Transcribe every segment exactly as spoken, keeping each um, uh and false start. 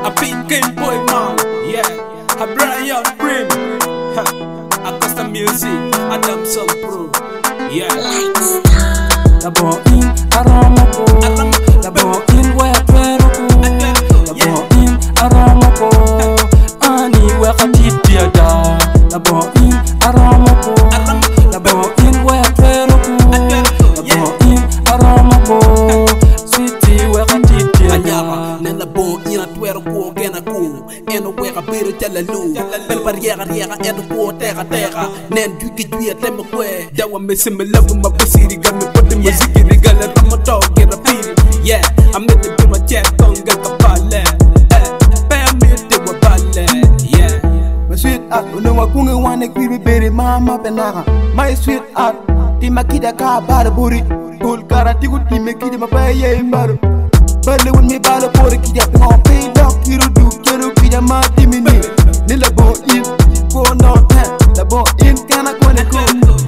A Pink Game Boy man, yeah. A Brian Brim, a custom music, a damn song pro, yeah. La bo in aramoko, la bo in we atweroko, la bo in aramoko, ani we katitiada. La bo in aramoko, la bo in we atweroko, la bo in aramoko, sweetie we katitiada. Nella bo in atweroko gena ko, eno we kabiro jalalu, bel barriera riera eno ko terra terra, nen du ki du tem kwe, dawa me sim love ma basiri gam me put music regala ramo dog get a beat, yeah. I'm in the do my chat tonga kapale, eh, bear me de wa bale, yeah. My sweetheart, uno wakunge wane kwibi beri mama penaka. My sweetheart, tima kida ka bada buri, bul kara tigu time kida mapaye imbaru. Bale wun mi bala pori kida pong pay dog kiru du kiru kida ma timini. Nila bo in ko no ten, la bo in kana kone ko.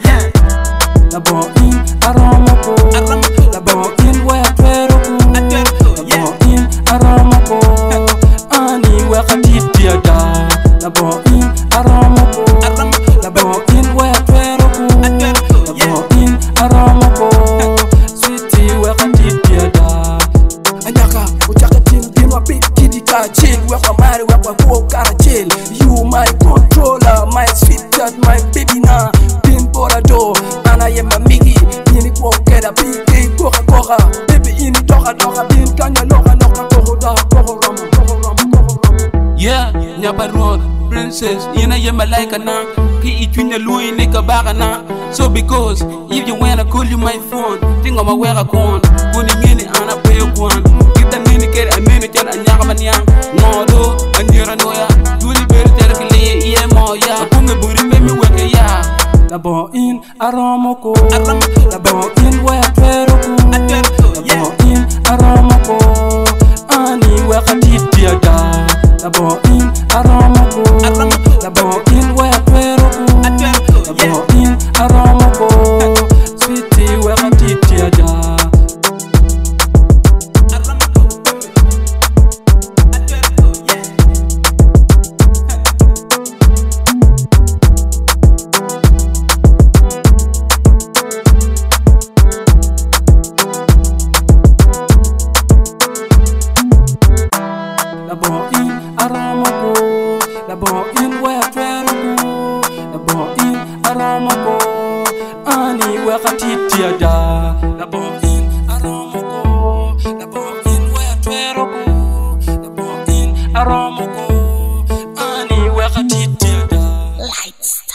La bo in aramoko, la bo in we atweroko, la bo in aramoko, ani we katitiada. La bo in aramoko, la bo in we atweroko, la bo in aramoko, sweetie we katitiada. Anyaka, uchaka tim tim a big kitty car chill. We are married, we are go car chill. You my controller, my sweetheart, my baby na. Pin porado, and I am a Mickey. Ini ko keda big day koka koka. Baby ini toka toka bin kanya loka loka koko da koko ram koko ram koko ram. Yeah, nyabarod princess, ina ye malaika na. Ki itwinya lui nika baka na. So because if you wanna call you my phone, think of my way I con. Kuni ngini ana pay one. Kita nini kere amini chan anyaka manyang. Ngodo anjira noya. Duli beri tere kili iye moya. Apunge buri memi weke ya. La bo in aramoko, la bo in we atweroko, la bo in aramoko, ani we katitiada. La bo in aramoko, la bo in we atweroko, la bo in aramoko, sweetie we katitiada. La bo in aramoko, la bo in we atweroko, la bo in aramoko, ani we katitiada. La bo in aramoko, la bo in we atweroko, la bo in aramoko, ani we katitiada. Lights.